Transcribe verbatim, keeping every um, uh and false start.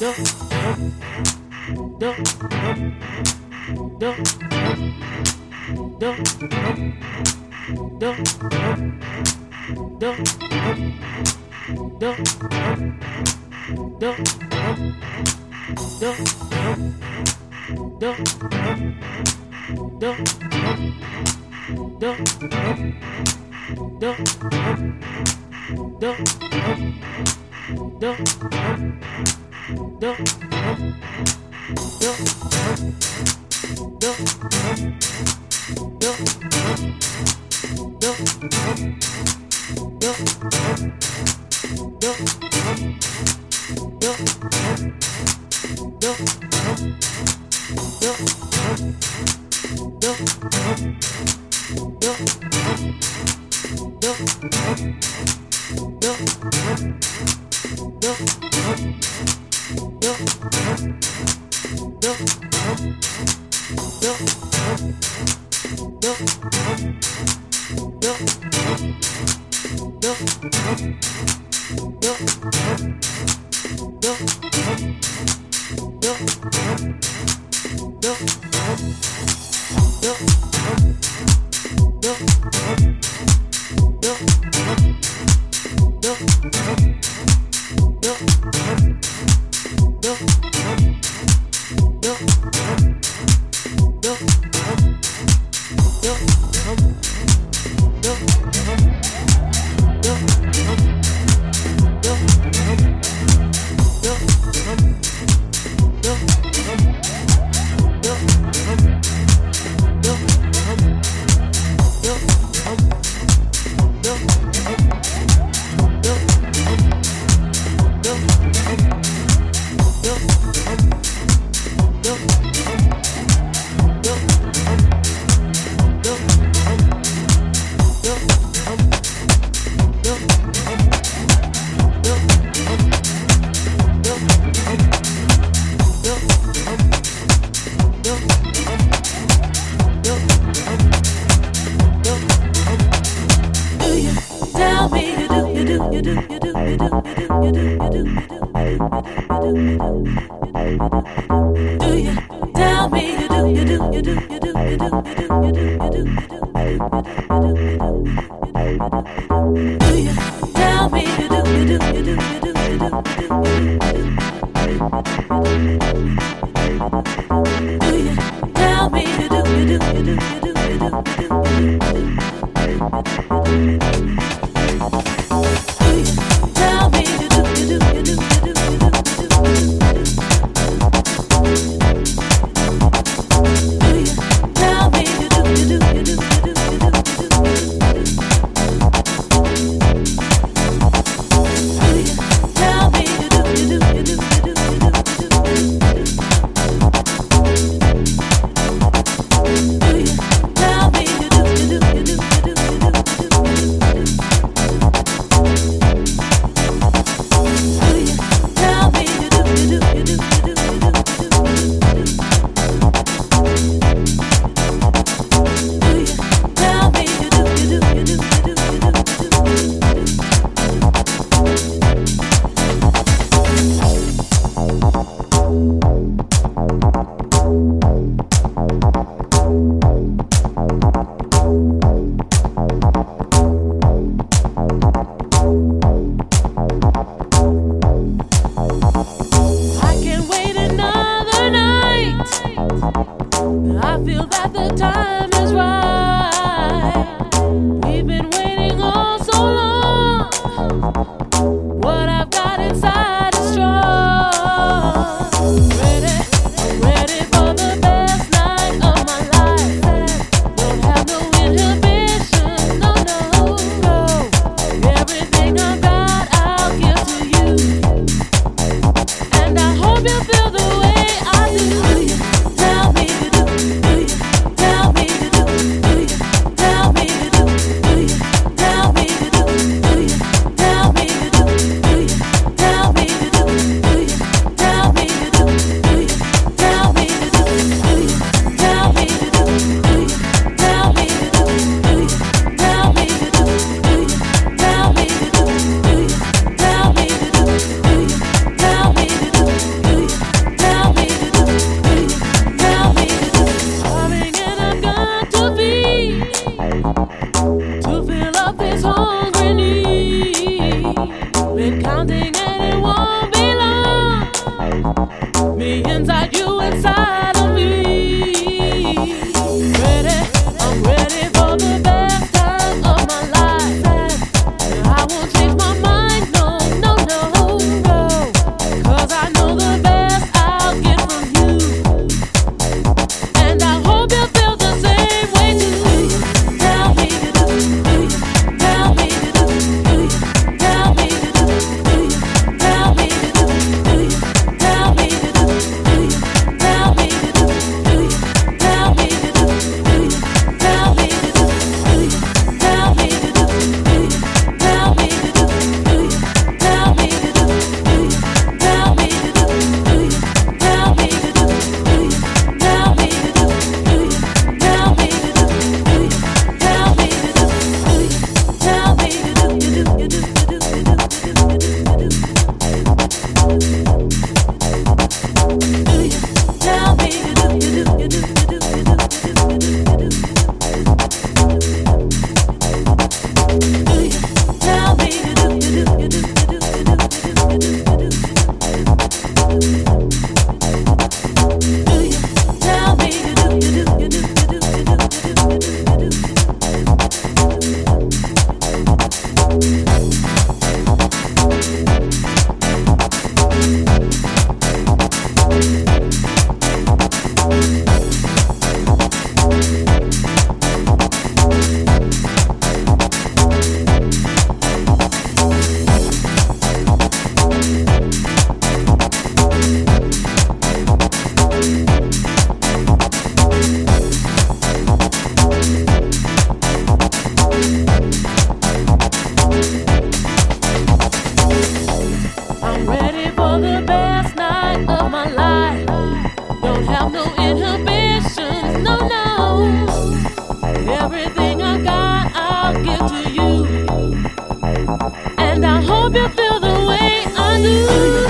Do me inside you, inside of me. Ready, I'm ready for the best time of my life. And I won't change my mind, no, no, no, no. 'Cause I know the best I'll get from you. And I hope you feel the same way too. Tell me to do, do you? Tell me to do, do you? Tell me to do, do you? Tell me to do, do you? Tell me to do, do you? Tell me to do, do you? Tell me to do, do you? Tell me to do, do you? Tell me to do, do you? Tell me to do, do you? Tell me to do, do you? Tell me to do, do you? Tell me to do, do you? Tell me to do, do you? Tell me to do, do you? Tell me to do, do you? Tell me to do, you do, you do, you do, you do, you do, you do, you do. Do you? Tell me to do, you do, you do, you do, you do, you do, you do, you do. Do you? Tell me to do, you do, you do, you do, you do, you do, you do, you do. Do you? Tell me to do, you do, you do, you do, you do, you do, you do, you I'm ready for the best night of my life. Don't have no inhibitions, no, no. Everything I got, I'll give to you. And I hope you feel the way I do.